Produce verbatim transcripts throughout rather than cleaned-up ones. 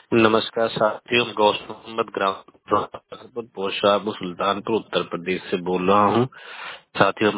नमस्कार साथियों, मैं गौसम मोहम्मद ग्राम पोशाबू सुल्तानपुर उत्तर प्रदेश से बोल रहा हूँ। साथियों,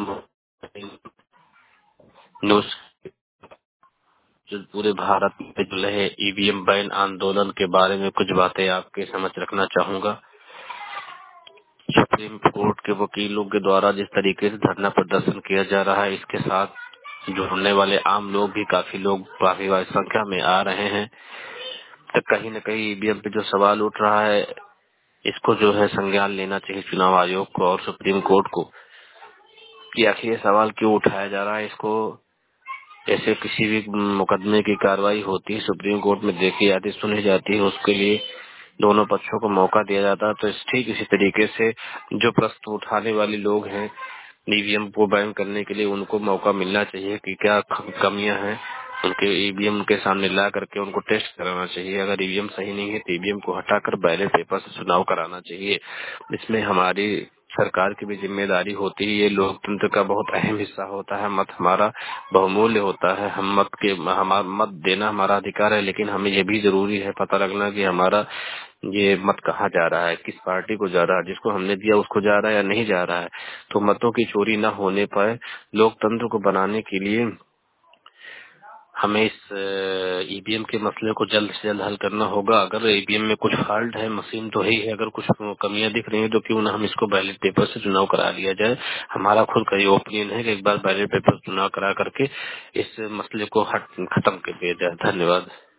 न्यूज जो पूरे भारत में चल रहे ईवीएम बैन आंदोलन के बारे में कुछ बातें आपके समझ रखना चाहूंगा। सुप्रीम कोर्ट के वकीलों के द्वारा जिस तरीके से धरना प्रदर्शन किया जा रहा है, इसके साथ जुड़ने वाले आम लोग भी काफी लोग काफी बड़ी संख्या में आ रहे हैं। तो कहीं न कहीं ईवीएम पे जो सवाल उठ रहा है, इसको जो है संज्ञान लेना चाहिए चुनाव आयोग को और सुप्रीम कोर्ट को कि आखिर ये सवाल क्यों उठाया जा रहा है। इसको जैसे किसी भी मुकदमे की कार्रवाई होती है, सुप्रीम कोर्ट में देखी जाती, सुनी जाती है, उसके लिए दोनों पक्षों को मौका दिया जाता है। तो इस ठीक इसी तरीके से जो प्रश्न उठाने वाले लोग हैं ईवीएम को बैन करने के लिए, उनको मौका मिलना चाहिए कि क्या कमियां हैं उनके ईवीएम के सामने ला करके उनको टेस्ट कराना चाहिए। अगर ईवीएम सही नहीं है तो ईवीएम को हटाकर बैलेट पेपर से चुनाव कराना चाहिए। इसमें हमारी सरकार की भी जिम्मेदारी होती है। ये लोकतंत्र का बहुत अहम हिस्सा होता है। मत हमारा बहुमूल्य होता है। हम मत के हमारा मत देना हमारा अधिकार है, लेकिन हमें ये भी जरूरी है पता लगना कि हमारा ये मत कहाँ जा रहा है, किस पार्टी को जा रहा है, जिसको हमने दिया उसको जा रहा है या नहीं जा रहा है। तो मतों की चोरी न होने पाए, लोकतंत्र को बनाने के लिए हमें इस ईवीएम के मसले को जल्द से जल्द हल करना होगा। अगर ईवीएम में कुछ फॉल्ट है, मशीन तो ही है, अगर कुछ कमियां दिख रही हैं तो क्यों ना हम इसको बैलेट पेपर से चुनाव करा लिया जाए। हमारा खुद का ये ओपिनियन है कि एक बार बैलेट पेपर चुनाव करा करके इस मसले को हट खत्म कर दिया जाए। धन्यवाद।